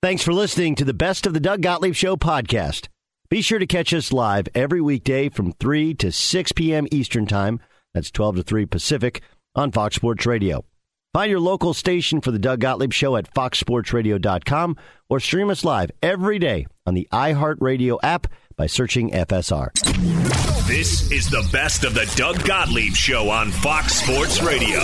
Thanks for listening to the Best of the Doug Gottlieb Show podcast. Be sure to catch us live every weekday from 3 to 6 p.m. Eastern Time. That's 12 to 3 Pacific on Fox Sports Radio. Find your local station for the Doug Gottlieb Show at foxsportsradio.com or stream us live every day on the iHeartRadio app by searching FSR. This is the Best of the Doug Gottlieb Show on Fox Sports Radio.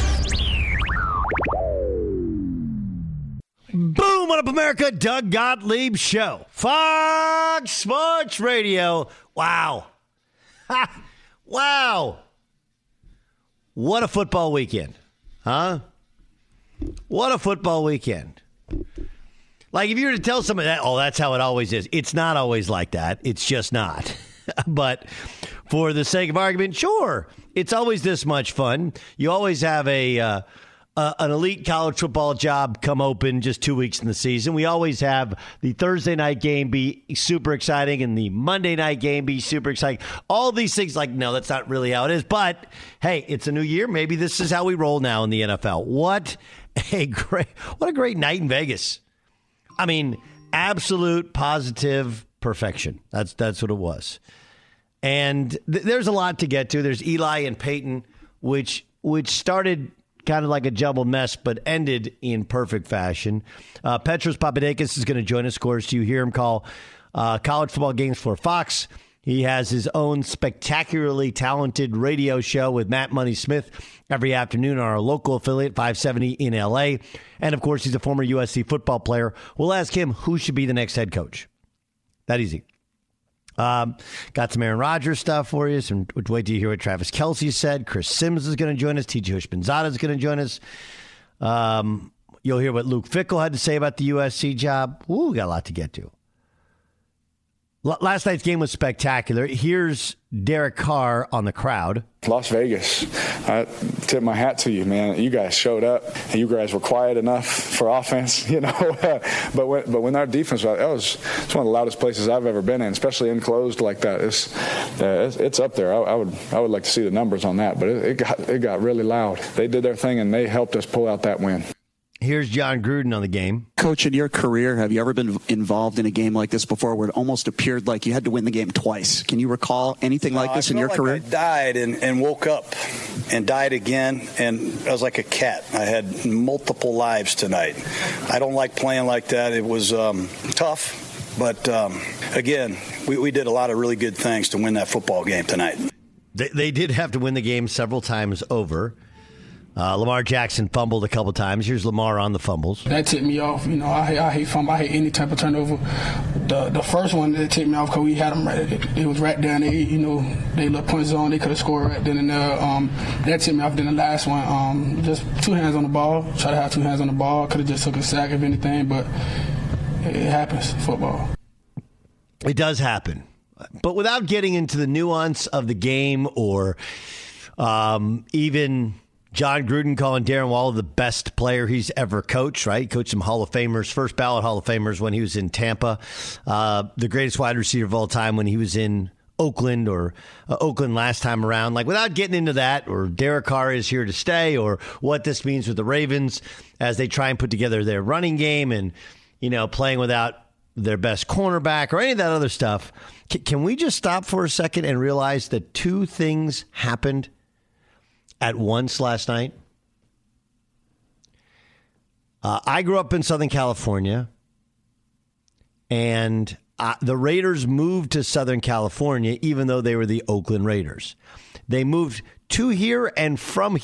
Boom! What up, America? Doug Gottlieb Show. Fox Sports Radio. Wow. Ha! Wow. What a football weekend. Huh? What a football weekend. Like, if you were to tell somebody that, oh, that's how it always is. It's not always like that. It's just not. But for the sake of argument, sure, it's always this much fun. You always have an elite college football job come open just 2 weeks in the season. We always have the Thursday night game be super exciting and the Monday night game be super exciting. All these things, like, no, that's not really how it is. But, hey, it's a new year. Maybe this is how we roll now in the NFL. What a great night in Vegas. I mean, absolute positive perfection. That's what it was. And there's a lot to get to. There's Eli and Peyton, which started kind of like a jumbled mess, but ended in perfect fashion. Petros Papadakis is going to join us. Of course, you hear him call college football games for Fox. He has his own spectacularly talented radio show with Matt Money Smith every afternoon on our local affiliate, 570 in L.A. And, of course, he's a former USC football player. We'll ask him who should be the next head coach. That easy. Got some Aaron Rodgers stuff for you. Wait till you hear what Travis Kelce said. Chris Sims is going to join us. T.J. Houshmandzadeh is going to join us. You'll hear what Luke Fickell had to say about the USC job. Ooh, we got a lot to get to. Last night's game was spectacular. Here's Derek Carr on the crowd. Las Vegas, I tip my hat to you, man. You guys showed up, and you guys were quiet enough for offense, you know. but when our defense, it's one of the loudest places I've ever been in, especially enclosed like that. It's up there. I would like to see the numbers on that, but it got really loud. They did their thing, and they helped us pull out that win. Here's John Gruden on the game. Coach, in your career, have you ever been involved in a game like this before where it almost appeared like you had to win the game twice? Can you recall anything like this in your career? I died and woke up and died again, and I was like a cat. I had multiple lives tonight. I don't like playing like that. It was tough, but again, we did a lot of really good things to win that football game tonight. They did have to win the game several times over. Lamar Jackson fumbled a couple times. Here's Lamar on the fumbles. That tipped me off. You know, I hate fumble. I hate any type of turnover. The first one that tipped me off because we had them right. It was right down there. You know, they looked punch zone. They could have scored right then and there. That tipped me off. Then the last one, just two hands on the ball. Try to have two hands on the ball. Could have just took a sack if anything, but it happens. Football. It does happen, but without getting into the nuance of the game or even John Gruden calling Darren Waller the best player he's ever coached, right? He coached some Hall of Famers, first ballot Hall of Famers when he was in Tampa. The greatest wide receiver of all time when he was in Oakland or Oakland last time around. Like, without getting into that, or Derek Carr is here to stay, or what this means with the Ravens as they try and put together their running game and, you know, playing without their best cornerback or any of that other stuff. Can we just stop for a second and realize that two things happened at once last night? I grew up in Southern California, and the Raiders moved to Southern California, even though they were the Oakland Raiders. They moved to here and from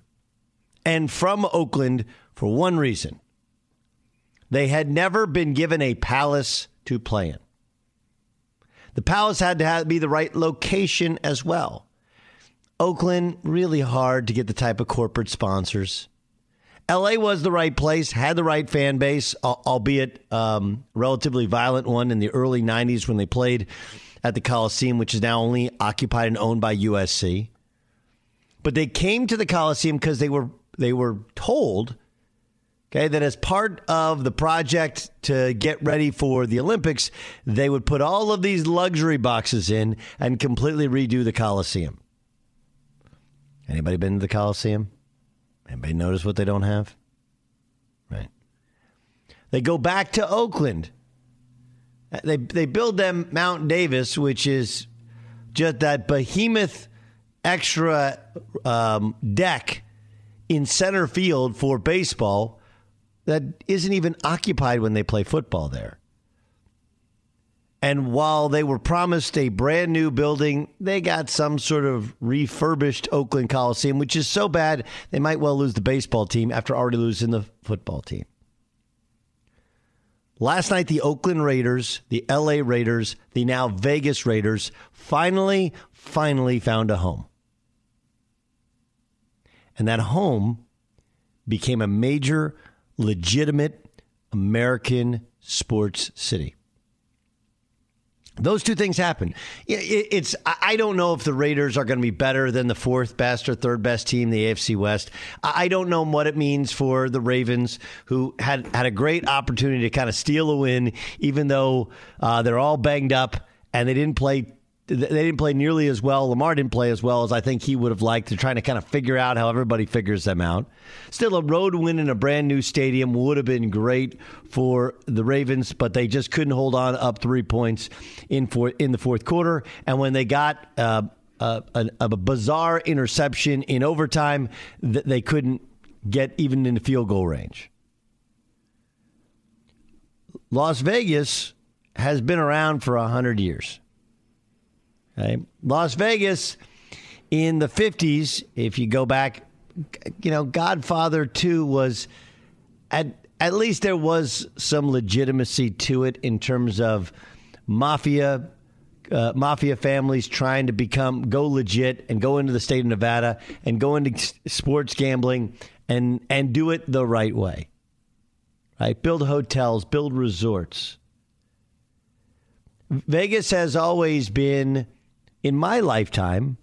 Oakland for one reason. They had never been given a palace to play in. The palace had to be the right location as well. Oakland, really hard to get the type of corporate sponsors. L.A. was the right place, had the right fan base, albeit relatively violent one in the early 90s when they played at the Coliseum, which is now only occupied and owned by USC. But they came to the Coliseum because they were told, okay, that as part of the project to get ready for the Olympics, they would put all of these luxury boxes in and completely redo the Coliseum. Anybody been to the Coliseum? Anybody notice what they don't have? Right. They go back to Oakland. They build them Mount Davis, which is just that behemoth extra deck in center field for baseball that isn't even occupied when they play football there. And while they were promised a brand new building, they got some sort of refurbished Oakland Coliseum, which is so bad they might well lose the baseball team after already losing the football team. Last night, the Oakland Raiders, the LA Raiders, the now Vegas Raiders finally found a home. And that home became a major, legitimate American sports city. Those two things happen. I don't know if the Raiders are going to be better than the fourth best or third best team in the AFC West. I don't know what it means for the Ravens, who had a great opportunity to kind of steal a win, even though they're all banged up and they didn't play nearly as well. Lamar didn't play as well as I think he would have liked. They're trying to kind of figure out how everybody figures them out. Still, a road win in a brand new stadium would have been great for the Ravens, but they just couldn't hold on up 3 points in the fourth quarter. And when they got a bizarre interception in overtime, they couldn't get even in the field goal range. Las Vegas has been around for 100 years. Okay. Las Vegas in the 50s, if you go back, Godfather 2 was, at least there was some legitimacy to it in terms of mafia families trying to go legit and go into the state of Nevada and go into sports gambling and do it the right way. Right? Build hotels, build resorts. Vegas has always been, in my lifetime,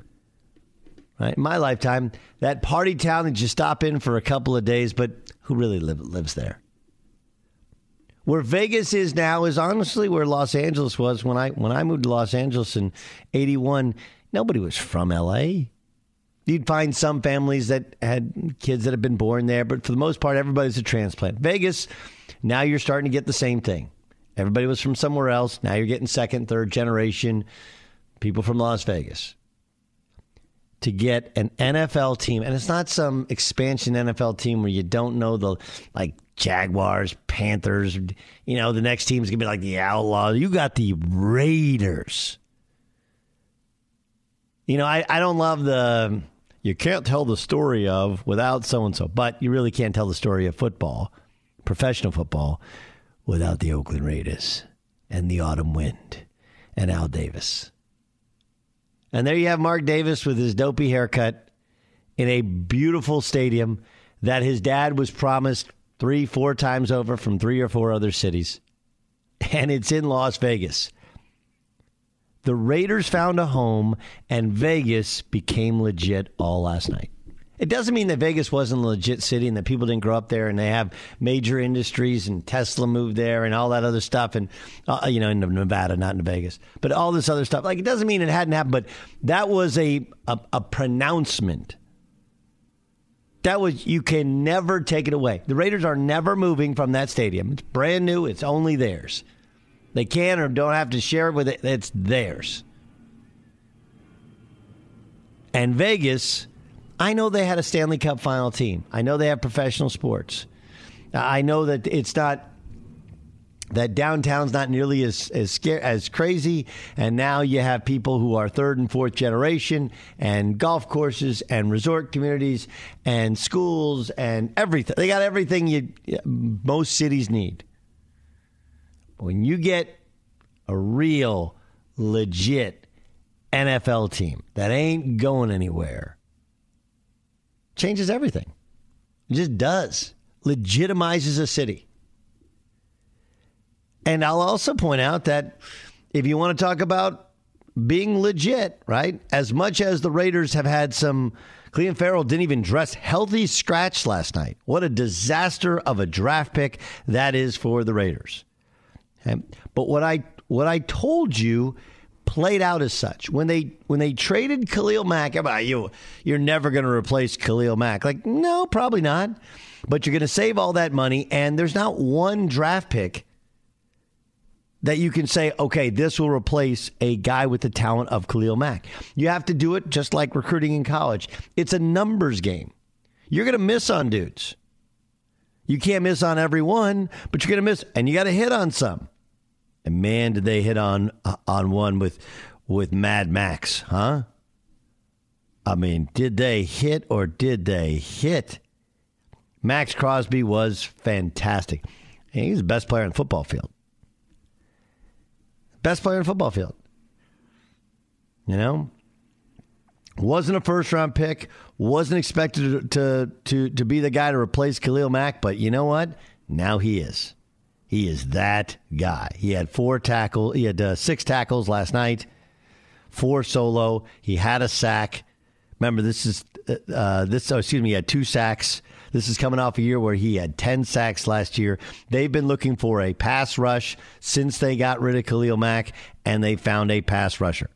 that party town that you stop in for a couple of days, but who really lives there? Where Vegas is now is honestly where Los Angeles was when I moved to Los Angeles in 81. Nobody was from L.A. You'd find some families that had kids that had been born there, but for the most part, everybody's a transplant. Vegas, now you're starting to get the same thing. Everybody was from somewhere else. Now you're getting second, third generation people from Las Vegas. To get an NFL team, and it's not some expansion NFL team where you don't know the Jaguars, Panthers, the next team's going to be like the Outlaws. You got the Raiders. I don't love you can't tell the story of without so-and-so, but you really can't tell the story of football, professional football, without the Oakland Raiders and the Autumn Wind and Al Davis. And there you have Mark Davis with his dopey haircut in a beautiful stadium that his dad was promised 3-4 times over from 3 or 4 other cities. And it's in Las Vegas. The Raiders found a home, and Vegas became legit all last night. It doesn't mean that Vegas wasn't a legit city and that people didn't grow up there and they have major industries and Tesla moved there and all that other stuff and, in Nevada, not in Vegas. But all this other stuff. It doesn't mean it hadn't happened, but that was a pronouncement. You can never take it away. The Raiders are never moving from that stadium. It's brand new. It's only theirs. They can or don't have to share it with it. It's theirs. And Vegas, I know they had a Stanley Cup final team. I know they have professional sports. I know that it's not, that downtown's not nearly as crazy. And now you have people who are third and fourth generation and golf courses and resort communities and schools and everything. They got everything most cities need. When you get a real, legit NFL team that ain't going anywhere, changes everything. It just does. Legitimizes a city. And I'll also point out that if you want to talk about being legit, right, as much as the Raiders have had some, Clelin Ferrell didn't even dress healthy scratch last night. What a disaster of a draft pick that is for the Raiders. Okay? But what I told you played out as such. When they traded Khalil Mack, you're never going to replace Khalil Mack. Like, no, probably not. But you're going to save all that money, and there's not one draft pick that you can say, okay, this will replace a guy with the talent of Khalil Mack. You have to do it just like recruiting in college. It's a numbers game. You're going to miss on dudes. You can't miss on every one, but you're going to miss, and you got to hit on some. And man, did they hit on one with Mad Max, huh? I mean, did they hit or did they hit? Max Crosby was fantastic. And he's the best player on the football field. Best player on the football field. You know? Wasn't a first-round pick. Wasn't expected to be the guy to replace Khalil Mack. But you know what? Now he is. He is that guy. He had 6 tackles last night, 4 solo. He had a sack. Remember, he had 2 sacks. This is coming off a year where he had 10 sacks last year. They've been looking for a pass rush since they got rid of Khalil Mack, and they found a pass rusher.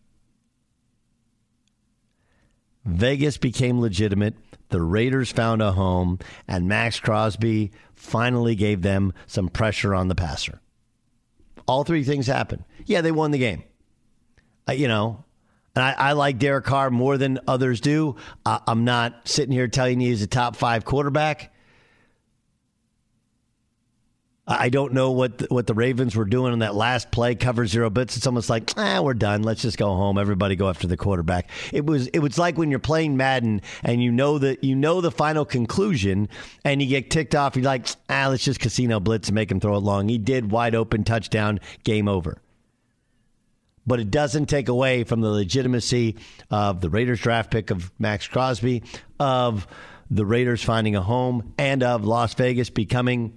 Vegas became legitimate. The Raiders found a home, and Max Crosby finally gave them some pressure on the passer. All 3 things happened. Yeah, they won the game. And I like Derek Carr more than others do. I'm not sitting here telling you he's a top 5 quarterback. I don't know what the Ravens were doing on that last play, cover 0 bits. It's almost like, we're done. Let's just go home. Everybody go after the quarterback. It was like when you're playing Madden and you know the final conclusion and you get ticked off. You're like, let's just casino blitz and make him throw it long. He did, wide open, touchdown, game over. But it doesn't take away from the legitimacy of the Raiders draft pick of Max Crosby, of the Raiders finding a home, and of Las Vegas becoming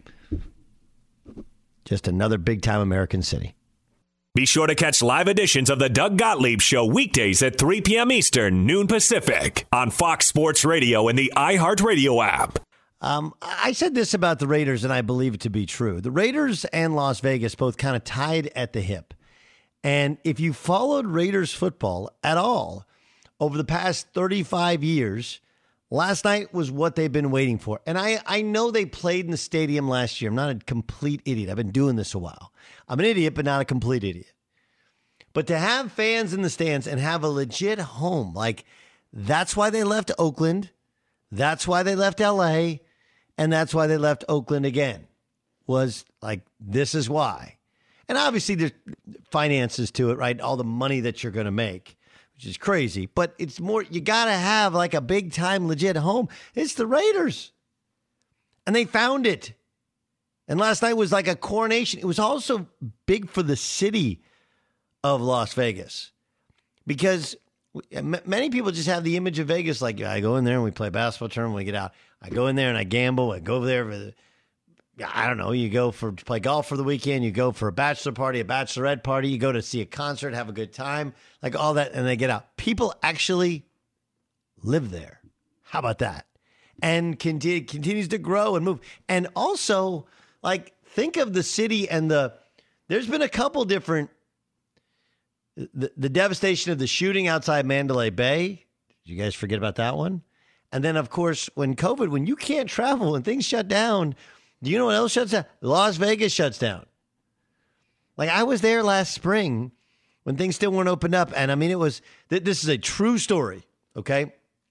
just another big-time American city. Be sure to catch live editions of the Doug Gottlieb Show weekdays at 3 p.m. Eastern, noon Pacific, on Fox Sports Radio and the iHeartRadio app. I said this about the Raiders, and I believe it to be true. The Raiders and Las Vegas both kind of tied at the hip. And if you followed Raiders football at all over the past 35 years, last night was what they've been waiting for. And I know they played in the stadium last year. I'm not a complete idiot. I've been doing this a while. I'm an idiot, but not a complete idiot. But to have fans in the stands and have a legit home, like that's why they left Oakland. That's why they left L.A. And that's why they left Oakland again, was like, this is why. And obviously there's finances to it, right? All the money that you're going to make, which is crazy. But it's more, you got to have like a big time legit home. It's the Raiders. And they found it. And last night was like a coronation. It was also big for the city of Las Vegas. Because many people just have the image of Vegas like, I go in there and we play a basketball tournament, we get out. I go in there and I gamble. I go over there for I don't know, you go to play golf for the weekend, you go for a bachelor party, a bachelorette party, you go to see a concert, have a good time, like all that, and they get out. People actually live there. How about that? And continues to grow and move. And also, like, think of the city and there's been a couple different, the devastation of the shooting outside Mandalay Bay. Did you guys forget about that one? And then, of course, when you can't travel and things shut down, do you know what else shuts down? Las Vegas shuts down. Like, I was there last spring when things still weren't opened up. And I mean, this is a true story. Okay.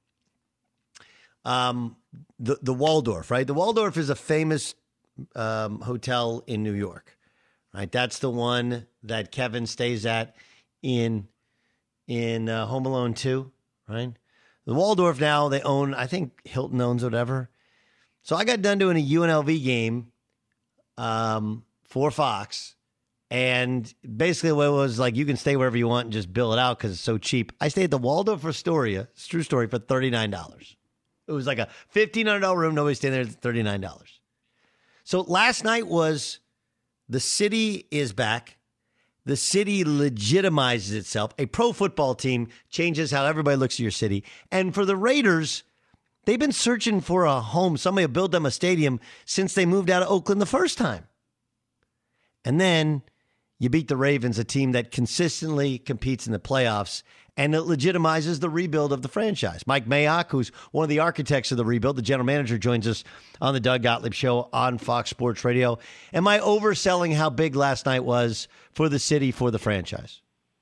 The Waldorf, right? The Waldorf is a famous hotel in New York, right? That's the one that Kevin stays at in Home Alone 2, right? The Waldorf now, they own, I think Hilton owns whatever. So I got done doing a UNLV game for Fox, and basically what it was like, you can stay wherever you want and just bill it out because it's so cheap. I stayed at the Waldorf Astoria, it's a true story, for $39. It was like a $1,500 room. Nobody staying there at $39. So last night was the city is back. The city legitimizes itself. A pro football team changes how everybody looks at your city. And for the Raiders, they've been searching for a home. Somebody will build them a stadium since they moved out of Oakland the first time. And then You beat the Ravens, a team that consistently competes in the playoffs, and it legitimizes the rebuild of the franchise. Mike Mayock, who's one of the architects of the rebuild, the general manager, joins us on the Doug Gottlieb Show on Fox Sports Radio. Am I overselling how big last night was for the city, for the franchise?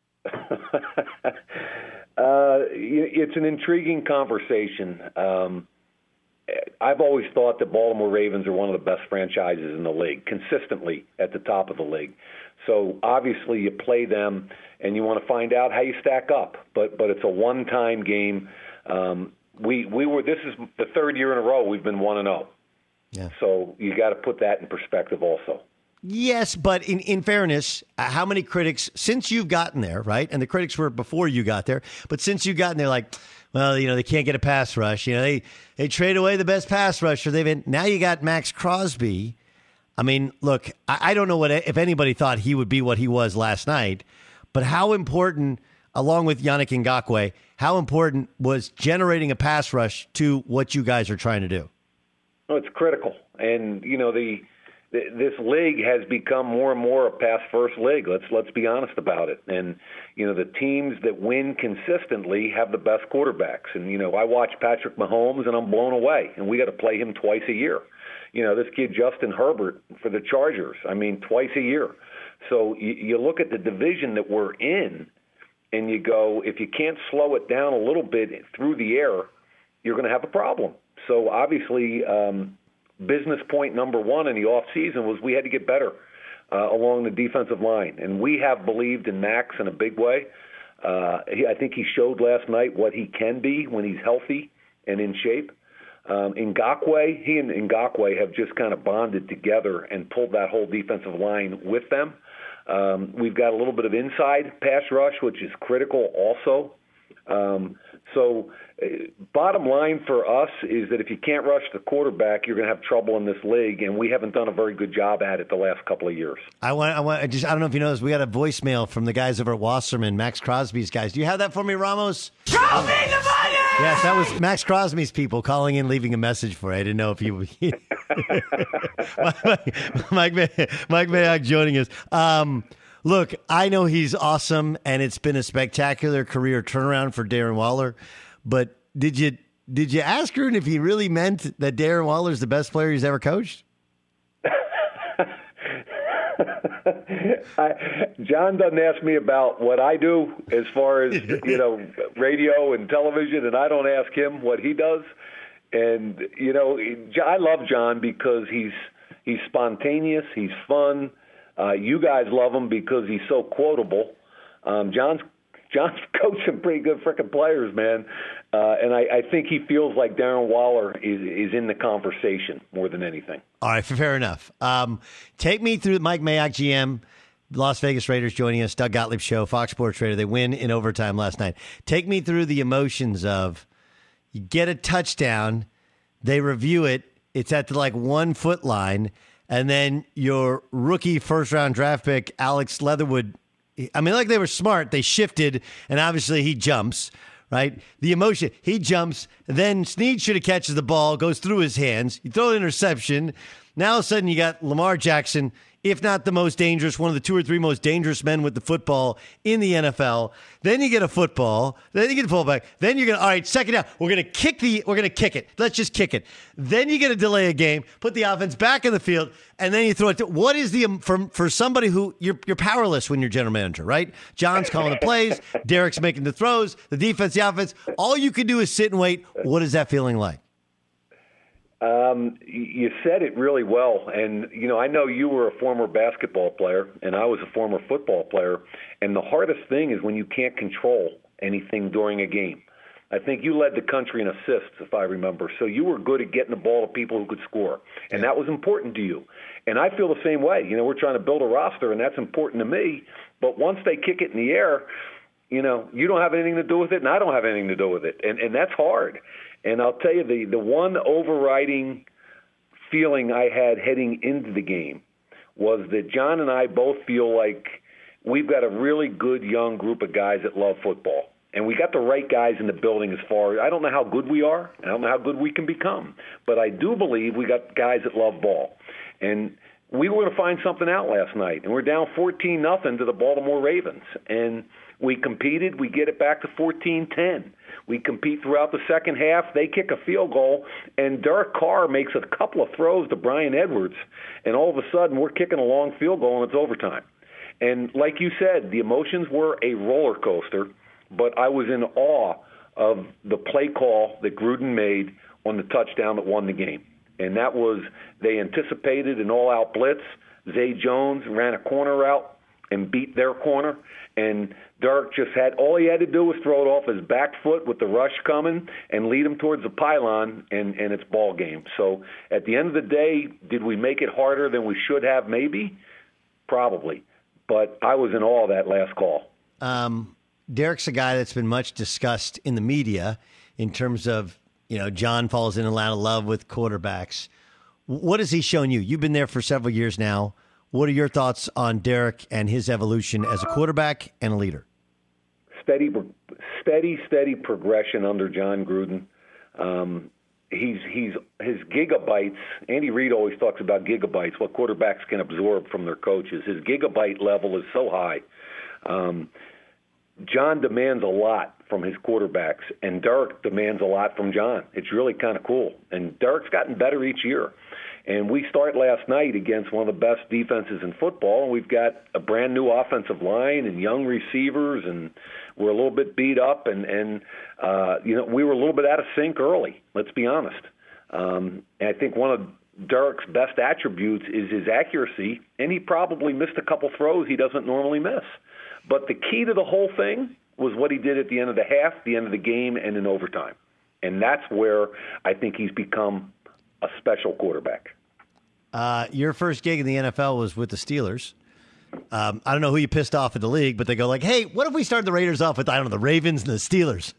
It's an intriguing conversation. I've always thought the Baltimore Ravens are one of the best franchises in the league, consistently at the top of the league. So obviously you play them and you want to find out how you stack up. But it's a one-time game. This is the third year in a row we've been 1-0. Yeah. So you got to put that in perspective also. Yes, but in fairness, how many critics, since you've gotten there, right? And the critics were before you got there, but since you've gotten there, like, well, they can't get a pass rush. They trade away the best pass rusher. Now you got Max Crosby. I mean, look, I don't know if anybody thought he would be what he was last night, but how important, along with Yannick Ngakoue, how important was generating a pass rush to what you guys are trying to do? Oh, it's critical. And, this league has become more and more a pass-first league. Let's be honest about it. And the teams that win consistently have the best quarterbacks. And I watch Patrick Mahomes and I'm blown away. And we got to play him twice a year. This kid Justin Herbert for the Chargers. I mean, twice a year. So you look at the division that we're in, and you go, if you can't slow it down a little bit through the air, you're going to have a problem. So obviously. Business point number one in the offseason was we had to get better along the defensive line. And we have believed in Max in a big way. I think he showed last night what he can be when he's healthy and in shape. Ngakoue, he and Ngakoue have just kind of bonded together and pulled that whole defensive line with them. We've got a little bit of inside pass rush, which is critical also. Bottom line for us is that if you can't rush the quarterback, you're going to have trouble in this league, and we haven't done a very good job at it the last couple of years. I don't know if you know this. We got a voicemail from the guys over at Wasserman, Max Crosby's guys. Do you have that for me, Ramos? Show me the money! Yes, that was Max Crosby's people calling in, leaving a message for you. I didn't know if you Mike Mayock joining us. Look, I know he's awesome, and it's been a spectacular career turnaround for Darren Waller. But did you ask her if he really meant that Darren Waller is the best player he's ever coached? John doesn't ask me about what I do as far as radio and television, and I don't ask him what he does. And I love John because he's spontaneous, he's fun. You guys love him because he's so quotable. John's coached some pretty good freaking players, man. And I think he feels like Darren Waller is in the conversation more than anything. All right, fair enough. Take me through Mike Mayock, GM, Las Vegas Raiders joining us, Doug Gottlieb Show, Fox Sports Radio. They win in overtime last night. Take me through the emotions of you get a touchdown, they review it, it's at the 1 foot line, and then your rookie first-round draft pick, Alex Leatherwood, they were smart. They shifted, and obviously he jumps, right? The emotion, he jumps. Then Snead should have catches the ball, goes through his hands. You throw an interception. Now all of a sudden you got Lamar Jackson, if not the most dangerous, one of the 2 or 3 most dangerous men with the football in the NFL. Then you get a football. Then you get a fullback. Then you're going to, all right, second down. We're going to kick it. Let's just kick it. Then you get to delay a game, put the offense back in the field, and then you throw it. What is for somebody who you're powerless when you're general manager, right? John's calling the plays. Derek's making the throws. The defense, the offense. All you can do is sit and wait. What is that feeling like? You said it really well. And, I know you were a former basketball player and I was a former football player. And the hardest thing is when you can't control anything during a game. I think you led the country in assists, if I remember. So you were good at getting the ball to people who could score. And that was important to you. And I feel the same way. We're trying to build a roster, and that's important to me. But once they kick it in the air, you don't have anything to do with it, and I don't have anything to do with it. And that's hard. And I'll tell you, the one overriding feeling I had heading into the game was that John and I both feel like we've got a really good young group of guys that love football. And we got the right guys in the building as far as I don't know how good we are. I don't know how good we can become. But I do believe we got guys that love ball. And we were going to find something out last night, and we're down 14-0 to the Baltimore Ravens. And we competed. We get it back to 14-10. We compete throughout the second half. They kick a field goal, and Derek Carr makes a couple of throws to Brian Edwards, and all of a sudden we're kicking a long field goal, and it's overtime. And like you said, the emotions were a roller coaster, but I was in awe of the play call that Gruden made on the touchdown that won the game. And that was, they anticipated an all-out blitz. Zay Jones ran a corner route and beat their corner. And Derek just had, all he had to do was throw it off his back foot with the rush coming and lead him towards the pylon, and it's ball game. So at the end of the day, did we make it harder than we should have? Maybe. Probably. But I was in awe of that last call. Derek's a guy that's been much discussed in the media in terms of, John falls in a lot of love with quarterbacks. What has he shown you? You've been there for several years now. What are your thoughts on Derek and his evolution as a quarterback and a leader? Steady progression under John Gruden. His gigabytes. Andy Reid always talks about gigabytes, what quarterbacks can absorb from their coaches. His gigabyte level is so high. John demands a lot from his quarterbacks, and Derek demands a lot from John. It's really kind of cool. And Derek's gotten better each year. And we start last night against one of the best defenses in football, and we've got a brand-new offensive line and young receivers, and we're a little bit beat up, and we were a little bit out of sync early, let's be honest. And I think one of Derek's best attributes is his accuracy, and he probably missed a couple throws he doesn't normally miss. But the key to the whole thing was what he did at the end of the half, the end of the game, and in overtime. And that's where I think he's become a special quarterback. Your first gig in the NFL was with the Steelers. I don't know who you pissed off at the league, but they go like, hey, what if we started the Raiders off with, I don't know, the Ravens and the Steelers?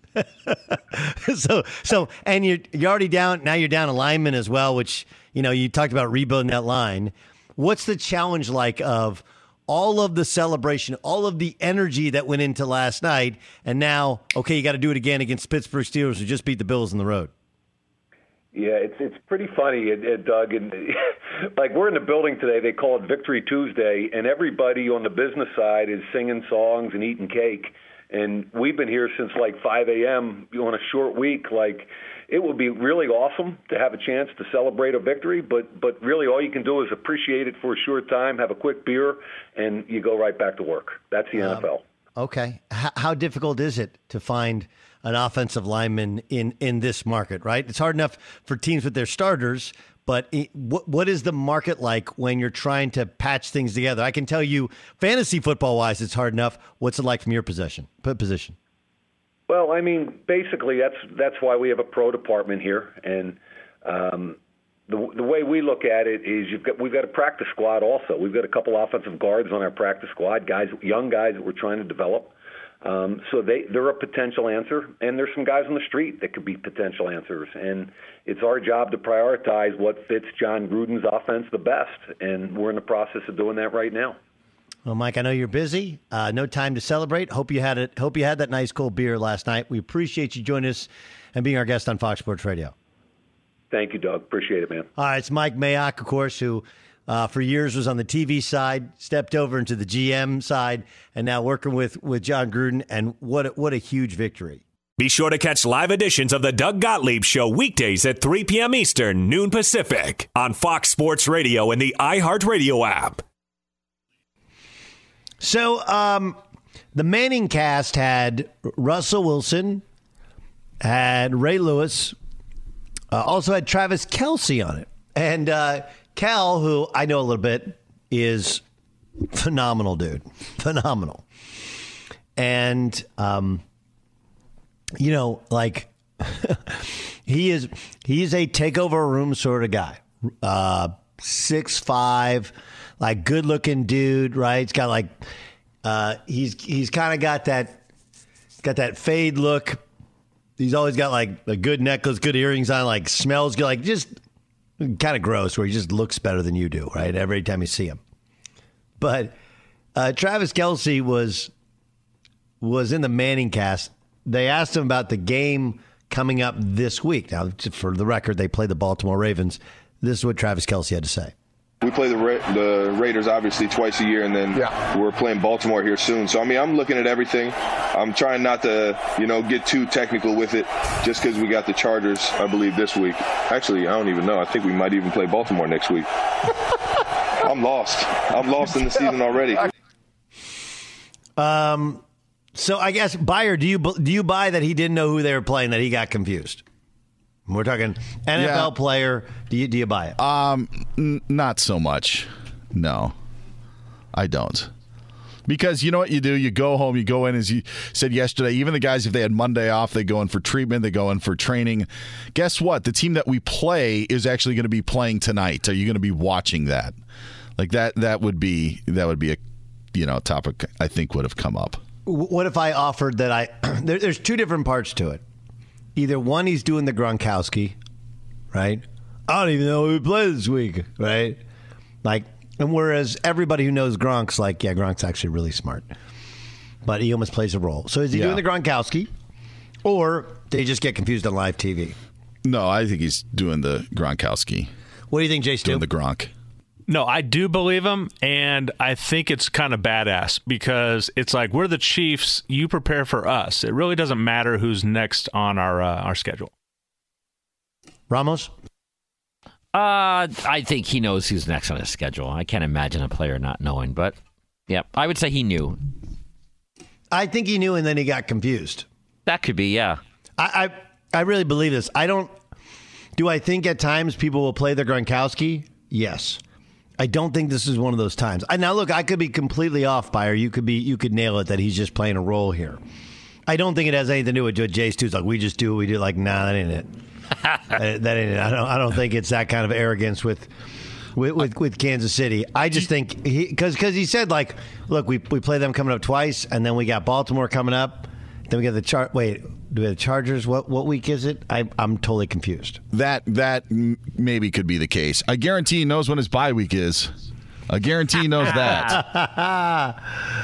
So, and you're already down, now you're down a lineman as well, which, you talked about rebuilding that line. What's the challenge like of all of the celebration, all of the energy that went into last night, and now, okay, you got to do it again against Pittsburgh Steelers who just beat the Bills on the road? Yeah, it's pretty funny, Doug. And like, we're in the building today. They call it Victory Tuesday, and everybody on the business side is singing songs and eating cake. And we've been here since like 5 a.m. on a short week. Like, it would be really awesome to have a chance to celebrate a victory, but really all you can do is appreciate it for a short time, have a quick beer, and you go right back to work. That's the NFL. Okay. How difficult is it to find an offensive lineman in this market, right? It's hard enough for teams with their starters, but what is the market like when you're trying to patch things together? I can tell you, fantasy football-wise, it's hard enough. What's it like from your position? Well, I mean, basically, that's why we have a pro department here, and the way we look at it is we've got a practice squad also. We've got a couple offensive guards on our practice squad, young guys that we're trying to develop. So they're a potential answer, and there's some guys on the street that could be potential answers. And it's our job to prioritize what fits John Gruden's offense the best, and we're in the process of doing that right now. Well, Mike, I know you're busy. No time to celebrate. Hope you had that nice cold beer last night. We appreciate you joining us and being our guest on Fox Sports Radio. Thank you, Doug. Appreciate it, man. All right, it's Mike Mayock, of course, who for years was on the TV side, stepped over into the GM side, and now working with John Gruden. And what a huge victory. Be sure to catch live editions of the Doug Gottlieb Show weekdays at 3 p.m. Eastern, noon Pacific, on Fox Sports Radio and the iHeartRadio app. So the Manning cast had Russell Wilson, had Ray Lewis, also had Travis Kelce on it. And Cal, who I know a little bit, is phenomenal, dude. Phenomenal. And, he's a takeover room sort of guy. 6'5", like good looking dude, right? He's got like, he's kind of got that fade look. He's always got like a good necklace, good earrings on, like smells good, like just kind of gross where he just looks better than you do, right? Every time you see him. But Travis Kelce was in the Manning cast. They asked him about the game coming up this week. Now, for the record, they play the Baltimore Ravens. This is what Travis Kelce had to say. We play the Raiders obviously twice a year, and then we're playing Baltimore here soon. So, I mean, I'm looking at everything. I'm trying not to, get too technical with it just because we got the Chargers, I believe, this week. Actually, I don't even know. I think we might even play Baltimore next week. I'm lost. I'm lost in the season already. So I guess, Buyer, do you buy that he didn't know who they were playing, that he got confused? We're talking NFL player. Do you buy it? Not so much. No, I don't. Because you know what you do? You go home, you go in, as you said yesterday, even the guys, if they had Monday off, they go in for treatment, they go in for training. Guess what? The team that we play is actually going to be playing tonight. Are you going to be watching that? Like that would be a topic I think would have come up. What if I offered that there's two different parts to it. Either one, he's doing the Gronkowski, right? I don't even know who we play this week, right? Like, and whereas everybody who knows Gronk's like, yeah, Gronk's actually really smart, but he almost plays a role. So is he doing the Gronkowski, or did he just get confused on live TV? No, I think he's doing the Gronkowski. What do you think, Jay Stu? Doing the Gronk. No, I do believe him, and I think it's kind of badass because it's like, we're the Chiefs, you prepare for us. It really doesn't matter who's next on our schedule. Ramos? I think he knows who's next on his schedule. I can't imagine a player not knowing, but yeah, I would say he knew. I think he knew, and then he got confused. That could be, yeah. I really believe this. Do I think at times people will play the Gronkowski? Yes. I don't think this is one of those times. Now, look, I could be completely off, Buyer. You could nail it that he's just playing a role here. I don't think it has anything to do with what Jay Stu's like. We just do what we do. Like, nah, that ain't it. That ain't it. I don't think it's that kind of arrogance with Kansas City. I just think because he said, like, look, we play them coming up twice, and then we got Baltimore coming up. Then we got do we have the Chargers? What week is it? I'm totally confused. That maybe could be the case. I guarantee he knows when his bye week is. I guarantee he knows that.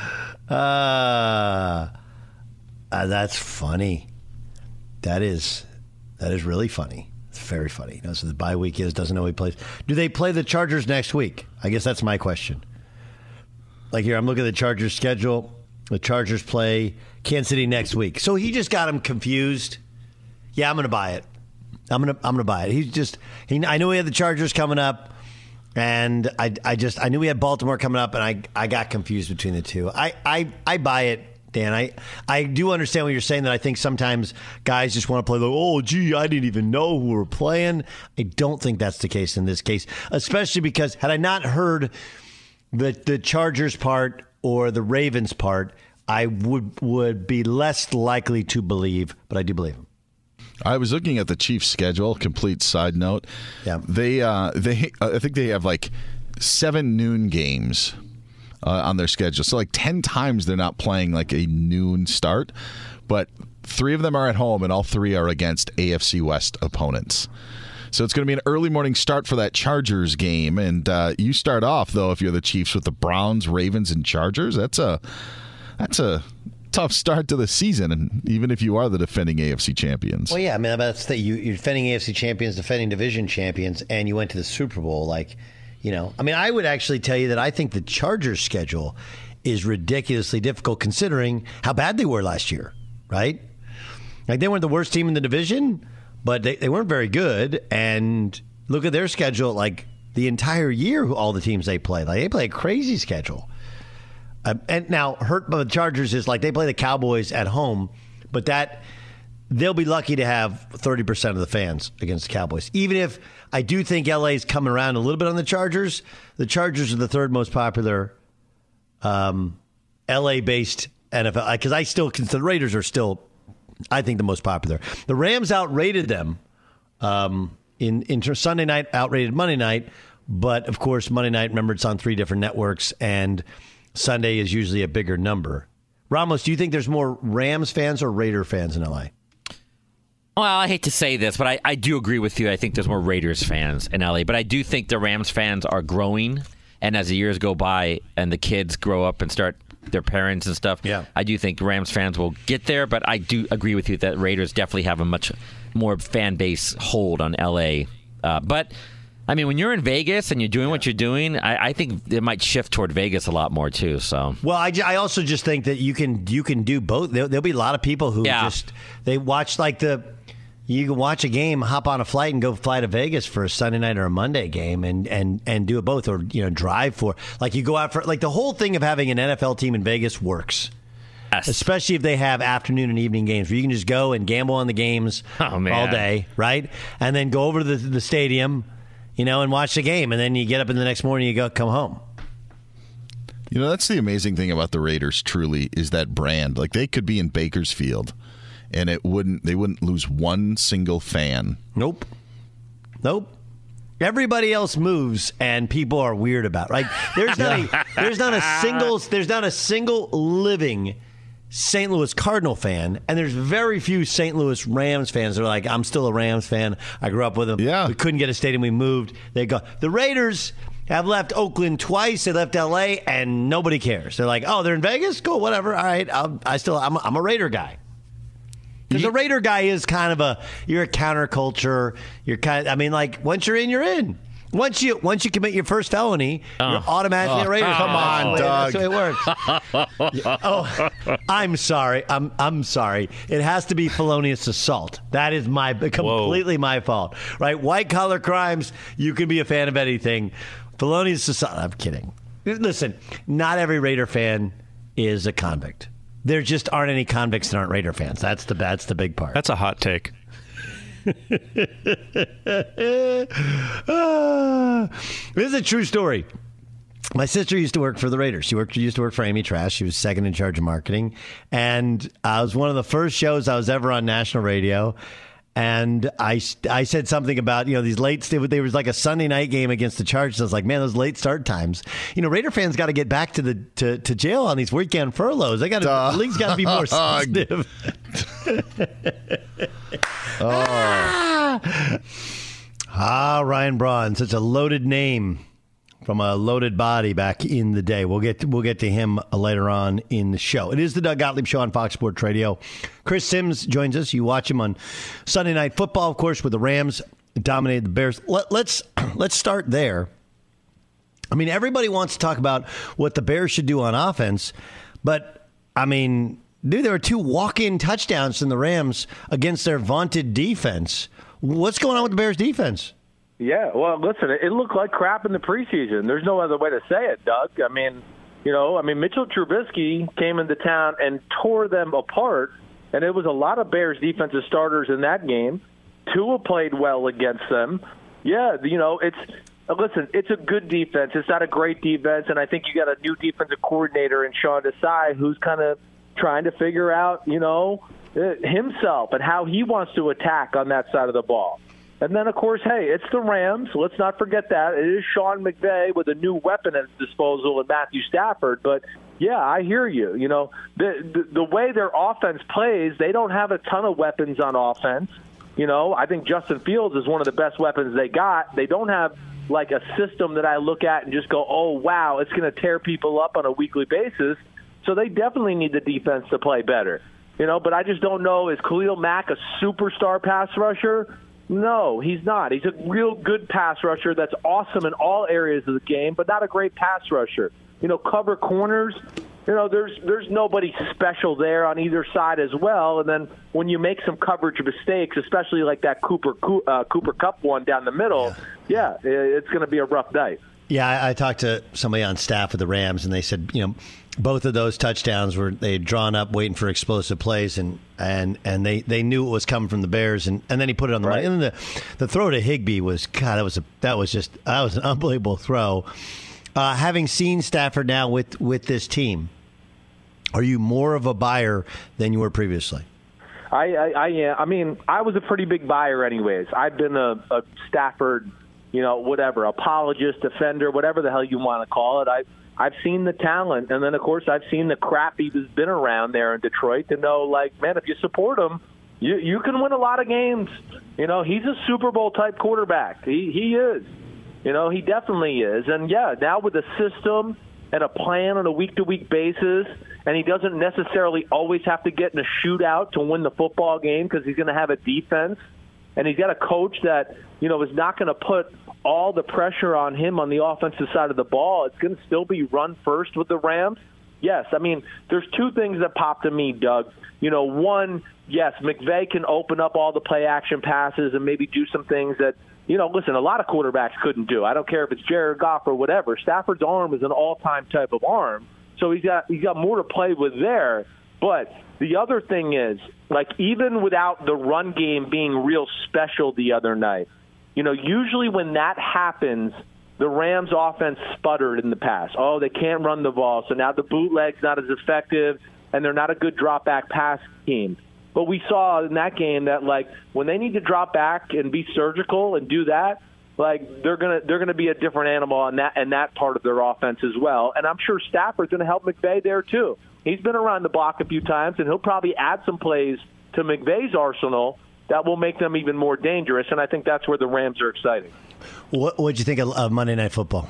That's funny. That is really funny. It's very funny. He knows what the bye week is, doesn't know he plays. Do they play the Chargers next week? I guess that's my question. Like here, I'm looking at the Chargers schedule. The Chargers play Kansas City next week. So he just got him confused. Yeah, I'm going to buy it. I'm going to buy it. I knew he had the Chargers coming up, and I knew he had Baltimore coming up, and I got confused between the two. I buy it, Dan. I do understand what you're saying, that I think sometimes guys just want to play I didn't even know who we're playing. I don't think that's the case in this case, especially because had I not heard the Chargers part or the Ravens part, I would be less likely to believe, but I do believe him. I was looking at the Chiefs' schedule. Complete side note. Yeah, I think they have like 7 noon games on their schedule. So like 10 times they're not playing like a noon start, but 3 of them are at home, and all 3 are against AFC West opponents. So it's going to be an early morning start for that Chargers game. And you start off, though, if you're the Chiefs, with the Browns, Ravens, and Chargers. That's a tough start to the season, and even if you are the defending AFC champions. Well, yeah, I mean, that's you're defending AFC champions, defending division champions, and you went to the Super Bowl. I mean, I would actually tell you that I think the Chargers' schedule is ridiculously difficult considering how bad they were last year, right? Like, they weren't the worst team in the division, but they weren't very good. And look at their schedule, like the entire year, all the teams they play. Like, they play a crazy schedule. And now, hurt by the Chargers is like they play the Cowboys at home, but they'll be lucky to have 30% of the fans against the Cowboys. Even if I do think LA is coming around a little bit on the Chargers are the 3rd most popular LA-based NFL. Because I still consider the Raiders are still, I think, the most popular. The Rams outrated them in Sunday night, outrated Monday night. But, of course, Monday night, remember, it's on 3 different networks, and Sunday is usually a bigger number. Ramos, do you think there's more Rams fans or Raider fans in LA? Well, I hate to say this, but I do agree with you. I think there's more Raiders fans in LA, but I do think the Rams fans are growing, and as the years go by and the kids grow up and start their parents and stuff, I do think Rams fans will get there, but I do agree with you that Raiders definitely have a much more fan base hold on LA. But I mean, when you're in Vegas and you're doing what you're doing, I think it might shift toward Vegas a lot more too. So, well, I also just think that you can do both. There'll be a lot of people who they watch you can watch a game, hop on a flight, and go fly to Vegas for a Sunday night or a Monday game, and do it both, or drive for you go out for the whole thing of having an NFL team in Vegas works. Yes. Especially if they have afternoon and evening games where you can just go and gamble on the games all day, right? And then go over to the stadium, and watch the game. And then you get up in the next morning, you come home. That's the amazing thing about the Raiders, truly, is that brand. Like, they could be in Bakersfield, and they wouldn't lose one single fan. Nope. Everybody else moves, and people are weird about it. Like, there's not a single living St. Louis Cardinal fan, and there's very few St. Louis Rams fans that are like, I'm still a Rams fan. I grew up with them. Yeah. We couldn't get a stadium. We moved. They go. The Raiders have left Oakland twice. They left L.A., and nobody cares. They're like, oh, they're in Vegas? Cool, whatever. All right. I'm a Raider guy. Because the Raider guy is kind of you're a counterculture. Once you're in, you're in. Once you commit your first felony, you're automatically a Raider. Come on, Doug. That's the way it works. I'm sorry. I'm sorry. It has to be felonious assault. That is completely my fault. Right? White collar crimes, you can be a fan of anything. Felonious assault. I'm kidding. Listen, not every Raider fan is a convict. There just aren't any convicts that aren't Raider fans. That's the big part. That's a hot take. This is a true story. My sister used to work for the Raiders. She used to work for Amy Trask. She was second in charge of marketing. And it was one of the first shows I was ever on national radio. And I said something about, these late, there was like a Sunday night game against the Chargers. I was like, man, those late start times. Raider fans got to get back to jail on these weekend furloughs. The league's got to be more sensitive. Ryan Braun, such a loaded name from a loaded body back in the day. We'll get to him later on in the show. It is the Doug Gottlieb Show on Fox Sports Radio. Chris Sims joins us. You watch him on Sunday Night Football, of course, with the Rams dominated the Bears. Let's start there. I mean, everybody wants to talk about what the Bears should do on offense, but I mean, there were 2 walk-in touchdowns from the Rams against their vaunted defense. What's going on with the Bears defense? Yeah, well, listen, it looked like crap in the preseason. There's no other way to say it, Doug. I mean, Mitchell Trubisky came into town and tore them apart, and it was a lot of Bears defensive starters in that game. Tua played well against them. Yeah, it's a good defense. It's not a great defense, and I think you got a new defensive coordinator in Sean Desai who's kind of trying to figure out, himself and how he wants to attack on that side of the ball. And then, of course, hey, it's the Rams. Let's not forget that. It is Sean McVay with a new weapon at his disposal in Matthew Stafford. But, yeah, I hear you. The way their offense plays, they don't have a ton of weapons on offense. I think Justin Fields is one of the best weapons they got. They don't have, like, a system that I look at and just go, oh, wow, it's going to tear people up on a weekly basis. So they definitely need the defense to play better. But I just don't know, is Khalil Mack a superstar pass rusher? No, he's not. He's a real good pass rusher that's awesome in all areas of the game, but not a great pass rusher. Cover corners, there's nobody special there on either side as well. And then when you make some coverage mistakes, especially like that Cooper Kupp one down the middle, it's going to be a rough night. Yeah, I talked to somebody on staff with the Rams, and they said, both of those touchdowns they had drawn up waiting for explosive plays, and they knew it was coming from the Bears, and then he put it on the money. And then the throw to Higbee was, God, that was an unbelievable throw. Having seen Stafford now with this team, are you more of a buyer than you were previously? I am. I mean, I was a pretty big buyer anyways. I've been a Stafford, whatever, apologist, defender, whatever the hell you want to call it. I've seen the talent, and then, of course, I've seen the crap he's been around there in Detroit to know, like, man, if you support him, you can win a lot of games. He's a Super Bowl-type quarterback. He is. He definitely is. And, yeah, now with a system and a plan on a week-to-week basis, and he doesn't necessarily always have to get in a shootout to win the football game because he's going to have a defense, and he's got a coach that, is not going to put all the pressure on him on the offensive side of the ball, it's going to still be run first with the Rams. Yes, I mean, there's two things that pop to me, Doug. One, yes, McVay can open up all the play-action passes and maybe do some things that, listen, a lot of quarterbacks couldn't do. I don't care if it's Jared Goff or whatever. Stafford's arm is an all-time type of arm, so he's got more to play with there. But the other thing is, even without the run game being real special the other night, usually when that happens, the Rams offense sputtered in the past. Oh, they can't run the ball, so now the bootleg's not as effective, and they're not a good drop-back pass team. But we saw in that game that, when they need to drop back and be surgical and do that, they're gonna be a different animal on that part of their offense as well. And I'm sure Stafford's going to help McVay there too. He's been around the block a few times, and he'll probably add some plays to McVay's arsenal that will make them even more dangerous. And I think that's where the Rams are exciting. What'd you think of Monday Night Football?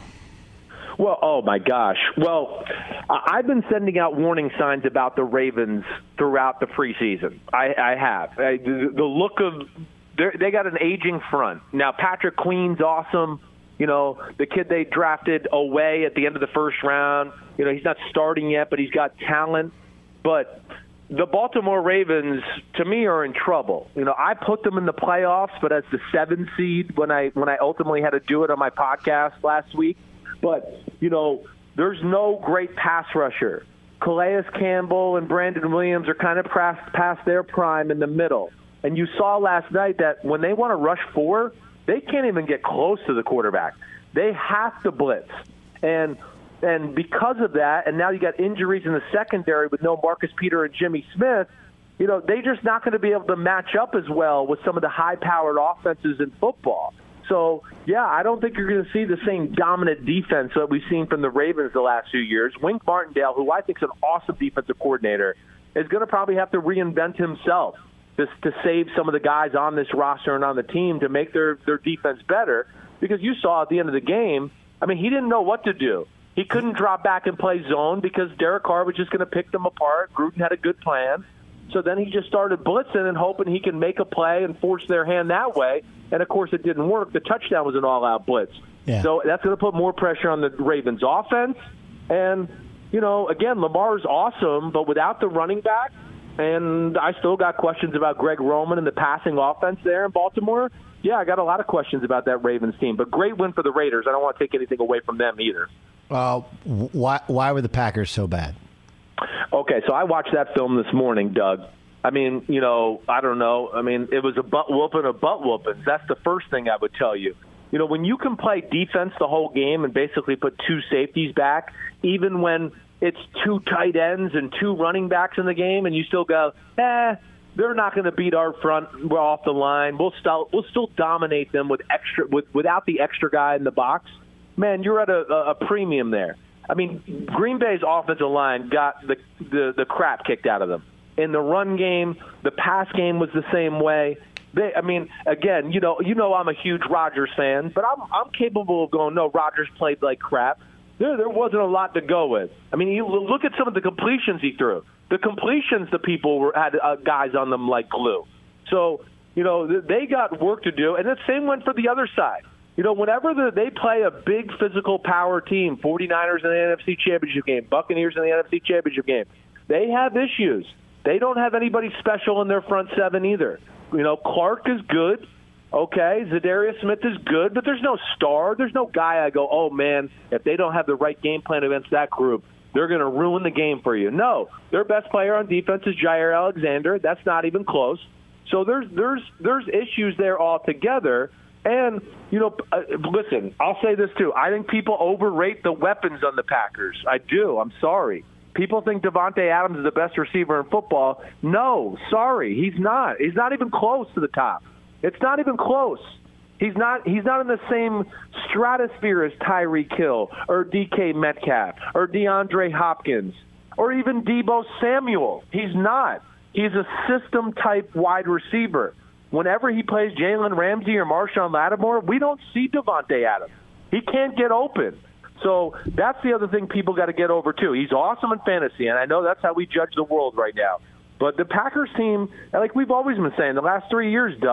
Well, oh my gosh. Well, I've been sending out warning signs about the Ravens throughout the preseason. I have. The look of they got an aging front. Now, Patrick Queen's awesome. The kid they drafted away at the end of the first round. He's not starting yet, but he's got talent. But the Baltimore Ravens, to me, are in trouble. I put them in the playoffs, but as the 7 seed when I ultimately had to do it on my podcast last week. But, there's no great pass rusher. Calais Campbell and Brandon Williams are kind of past their prime in the middle. And you saw last night that when they want to rush 4, they can't even get close to the quarterback. They have to blitz. And because of that, and now you got injuries in the secondary with no Marcus Peters and Jimmy Smith, they're just not going to be able to match up as well with some of the high-powered offenses in football. So, yeah, I don't think you're going to see the same dominant defense that we've seen from the Ravens the last few years. Wink Martindale, who I think is an awesome defensive coordinator, is going to probably have to reinvent himself to save some of the guys on this roster and on the team to make their defense better. Because you saw at the end of the game, he didn't know what to do. He couldn't drop back and play zone because Derek Carr was just going to pick them apart. Gruden had a good plan. So then he just started blitzing and hoping he can make a play and force their hand that way. And, of course, it didn't work. The touchdown was an all-out blitz. Yeah. So that's going to put more pressure on the Ravens' offense. And, again, Lamar's awesome, but without the running back, and I still got questions about Greg Roman and the passing offense there in Baltimore. Yeah, I got a lot of questions about that Ravens team. But great win for the Raiders. I don't want to take anything away from them either. Why were the Packers so bad? Okay, so I watched that film this morning, Doug. I don't know. It was a butt whooping of butt whoopings. That's the first thing I would tell you. When you can play defense the whole game and basically put 2 safeties back, even when it's 2 tight ends and 2 running backs in the game, and you still go, they're not going to beat our front. We're off the line. We'll still dominate them without the extra guy in the box. Man, you're at a premium there. Green Bay's offensive line got the crap kicked out of them. In the run game, the pass game was the same way. Again, I'm a huge Rodgers fan, but I'm capable of going, no, Rodgers played like crap. There wasn't a lot to go with. You look at some of the completions he threw. The completions, the people had guys on them like glue. So, they got work to do, and the same went for the other side. Whenever they play a big physical power team, 49ers in the NFC Championship game, Buccaneers in the NFC Championship game, they have issues. They don't have anybody special in their front 7 either. Clark is good. Okay, Zadarius Smith is good, but there's no star. There's no guy I go, oh, man, if they don't have the right game plan against that group, they're going to ruin the game for you. No, their best player on defense is Jair Alexander. That's not even close. So there's issues there altogether. And, listen, I'll say this too. I think people overrate the weapons on the Packers. I do. I'm sorry. People think Davante Adams is the best receiver in football. No, sorry, he's not. He's not even close to the top. It's not even close. He's not in the same stratosphere as Tyreek Hill or DK Metcalf or DeAndre Hopkins or even Deebo Samuel. He's not. He's a system-type wide receiver. Whenever he plays Jalen Ramsey or Marshawn Lattimore, we don't see Davante Adams. He can't get open. So that's the other thing people got to get over, too. He's awesome in fantasy, and I know that's how we judge the world right now. But the Packers team, like we've always been saying, the last 3 years, Doug,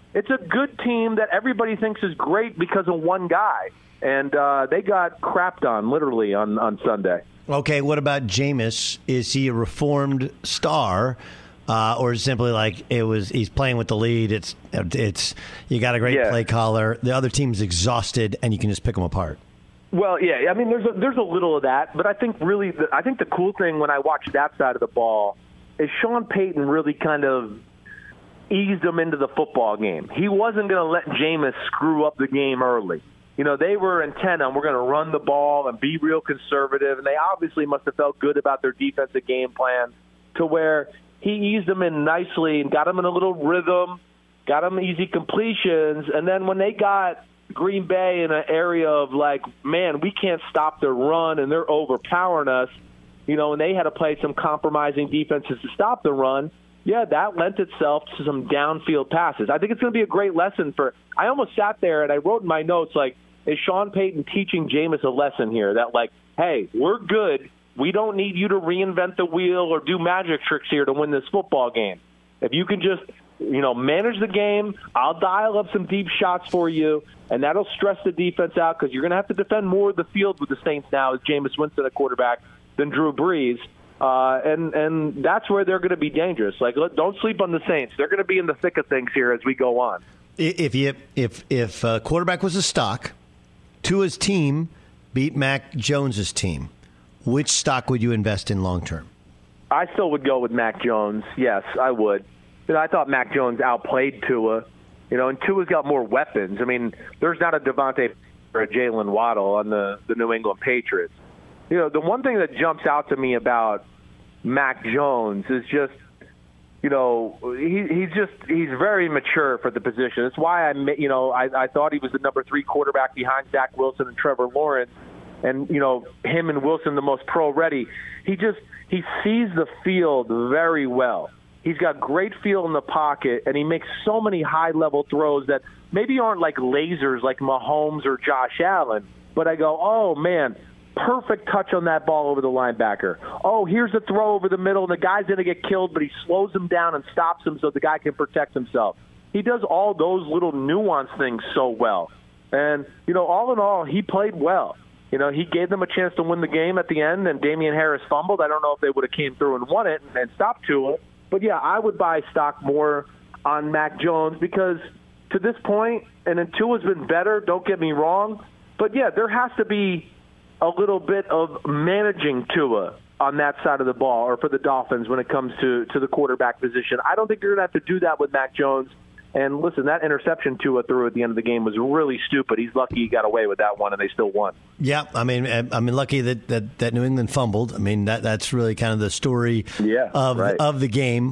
it's a good team that everybody thinks is great because of one guy. And they got crapped on, literally, on Sunday. Okay, what about Jameis? Is he a reformed star, or is it simply like he's playing with the lead? It's you got a great play caller. The other team's exhausted, and you can just pick them apart. Well, yeah, I mean, there's a little of that, but I think the cool thing when I watch that side of the ball is Sean Payton really kind of eased them into the football game. He wasn't going to let Jameis screw up the game early. You know, they were intent on we're going to run the ball and be real conservative, and they obviously must have felt good about their defensive game plan to where he eased them in nicely and got them in a little rhythm, got them easy completions, and then when they got Green Bay in an area of like, man, we can't stop their run and they're overpowering us, you know, and they had to play some compromising defenses to stop the run, yeah, that lent itself to some downfield passes. I think it's going to be a great lesson I almost sat there and I wrote in my notes, like, is Sean Payton teaching Jameis a lesson here that, like, hey, we're good. We don't need you to reinvent the wheel or do magic tricks here to win this football game. If you can just, you know, manage the game, I'll dial up some deep shots for you, and that'll stress the defense out because you're going to have to defend more of the field with the Saints now as Jameis Winston at quarterback than Drew Brees. And that's where they're going to be dangerous. Like, don't sleep on the Saints. They're going to be in the thick of things here as we go on. If quarterback was a stock, Tua's team beat Mac Jones's team, which stock would you invest in long term? I still would go with Mac Jones. Yes, I would. You know, I thought Mac Jones outplayed Tua. You know, and Tua's got more weapons. I mean, there's not a Devontae or a Jalen Waddle on the New England Patriots. You know, the one thing that jumps out to me about Mac Jones is just, you know, he's very mature for the position. That's why I thought he was the number 3 quarterback behind Zach Wilson and Trevor Lawrence, and you know, him and Wilson the most pro ready. He sees the field very well. He's got great feel in the pocket, and he makes so many high level throws that maybe aren't like lasers like Mahomes or Josh Allen. But I go, oh man, perfect touch on that ball over the linebacker. Oh, here's a throw over the middle, and the guy's going to get killed, but he slows him down and stops him so the guy can protect himself. He does all those little nuanced things so well. And, you know, all in all, he played well. You know, he gave them a chance to win the game at the end, and Damian Harris fumbled. I don't know if they would have came through and won it and stopped Tua. But, yeah, I would buy stock more on Mac Jones because to this point, and Tua's been better, don't get me wrong, but, yeah, there has to be a little bit of managing Tua on that side of the ball or for the Dolphins when it comes to the quarterback position. I don't think you're going to have to do that with Mac Jones. And listen, that interception Tua threw at the end of the game was really stupid. He's lucky he got away with that one, and they still won. Yeah, I mean, lucky that New England fumbled. I mean, that's really kind of the story of the game.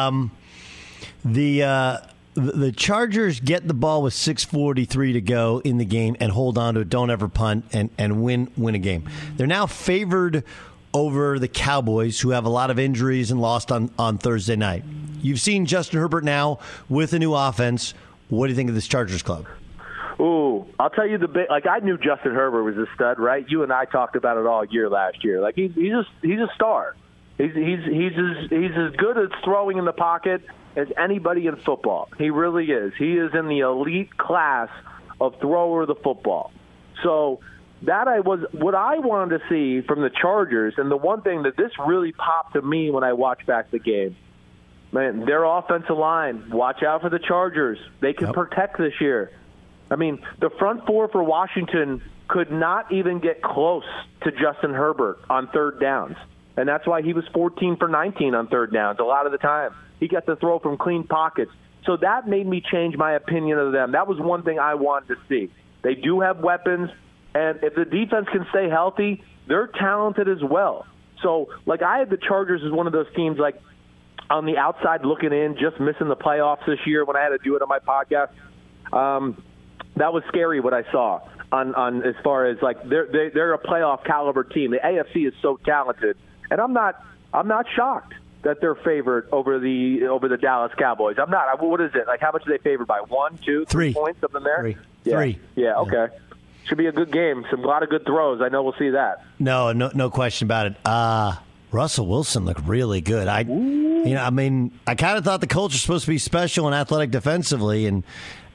The Chargers get the ball with 6:43 to go in the game and hold on to it, don't ever punt, and win a game. They're now favored over the Cowboys, who have a lot of injuries and lost on Thursday night. You've seen Justin Herbert now with a new offense. What do you think of this Chargers club? Ooh, I'll tell you like I knew Justin Herbert was a stud, right? You and I talked about it all year last year. Like he's a star. He's as good at throwing in the pocket as anybody in football. He really is. He is in the elite class of thrower of the football. So that what I wanted to see from the Chargers, and the one thing that this really popped to me when I watched back the game, man, their offensive line, watch out for the Chargers. They can protect this year. I mean, the front four for Washington could not even get close to Justin Herbert on third downs. And that's why he was 14 for 19 on third downs a lot of the time. He got to throw from clean pockets. So that made me change my opinion of them. That was one thing I wanted to see. They do have weapons, and if the defense can stay healthy, they're talented as well. So, like, I had the Chargers as one of those teams, like, on the outside looking in, just missing the playoffs this year when I had to do it on my podcast. That was scary what I saw on as far as, like, they're a playoff caliber team. The AFC is so talented. And I'm not shocked that they're favored over the Dallas Cowboys. I'm not. What is it? Like, how much are they favored by? 1, 2, 3 points, something there? Three. Yeah, okay. Should be a good game. A lot of good throws. I know we'll see that. No question about it. Russell Wilson looked really good. I mean, I kind of thought the Colts were supposed to be special and athletic defensively, and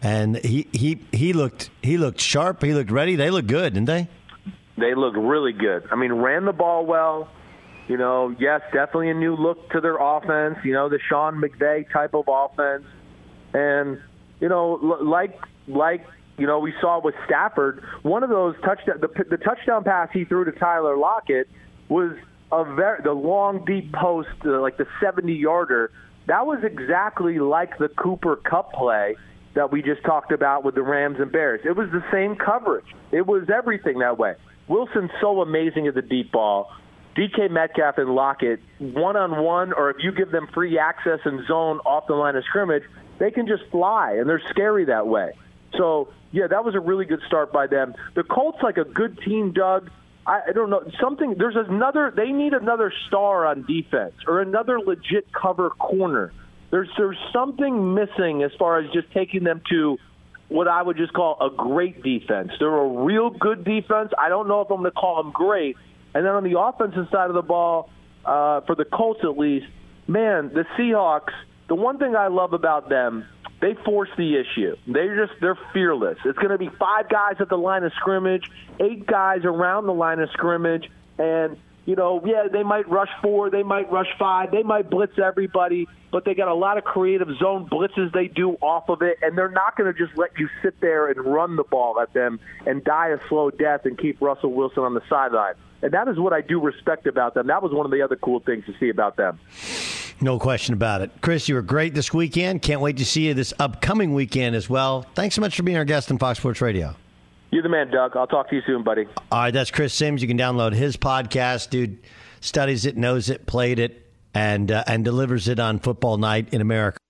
he looked sharp. He looked ready. They looked good, didn't they? They looked really good. I mean, ran the ball well. Yes, definitely a new look to their offense. The Sean McVay type of offense, and like we saw with Stafford, one of those the touchdown pass he threw to Tyler Lockett was the long deep post, like the 70-yarder. That was exactly like the Cooper Kupp play that we just talked about with the Rams and Bears. It was the same coverage. It was everything that way. Wilson's so amazing at the deep ball. DK Metcalf and Lockett, one-on-one, or if you give them free access and zone off the line of scrimmage, they can just fly, and they're scary that way. So, yeah, that was a really good start by them. The Colts, like a good team, Doug. I don't know. They need another star on defense or another legit cover corner. There's something missing as far as just taking them to what I would just call a great defense. They're a real good defense. I don't know if I'm going to call them great. And then on the offensive side of the ball, for the Colts at least, man, the Seahawks, the one thing I love about them, they force the issue. They're fearless. It's going to be 5 guys at the line of scrimmage, 8 guys around the line of scrimmage, and they might rush 4, they might rush 5, they might blitz everybody, but they got a lot of creative zone blitzes they do off of it, and they're not going to just let you sit there and run the ball at them and die a slow death and keep Russell Wilson on the sideline. And that is what I do respect about them. That was one of the other cool things to see about them. No question about it. Chris, you were great this weekend. Can't wait to see you this upcoming weekend as well. Thanks so much for being our guest on Fox Sports Radio. You're the man, Doug. I'll talk to you soon, buddy. All right, that's Chris Sims. You can download his podcast. Dude studies it, knows it, played it, and delivers it on Football Night in America.